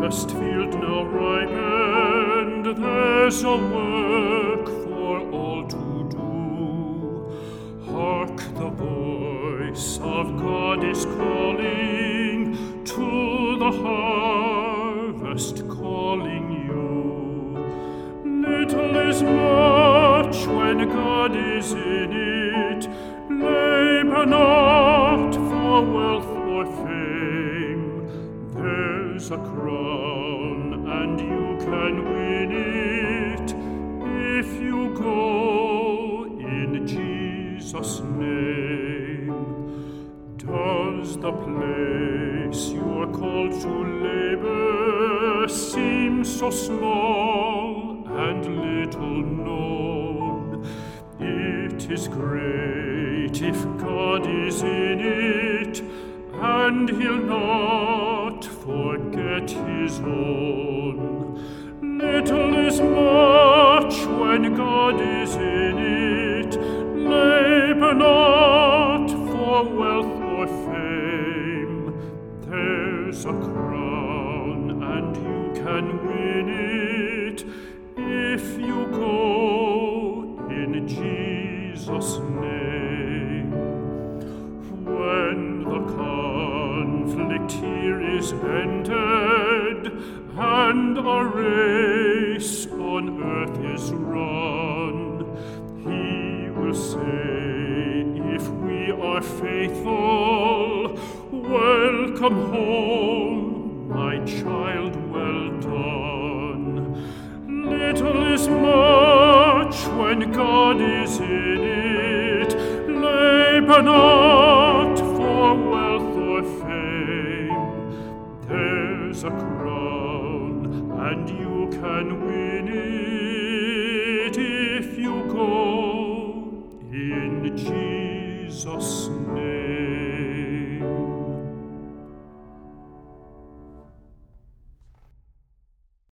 harvest field now ripened, there's a work for all to do. Hark, the voice of God is calling, to the harvest calling you. Little is much when God is in it. Labor not for wealth or fame. There's a crown and you can win it if you go in Jesus' name. Does the place you are called to labor seem so small and little known? It is great if God is in it, and He'll not forget His own. Little is much when God is in it. Labor not for wealth or fame. There's a crown, and you can win it if you go in Jesus' name. When the conflict here is ended, and our race on earth is run, He will say, if we are faithful, welcome home, my child, well done. Little is much when God is in it. Labor not for wealth or fame. There's a crown, and you can win it if you go in Jesus' name.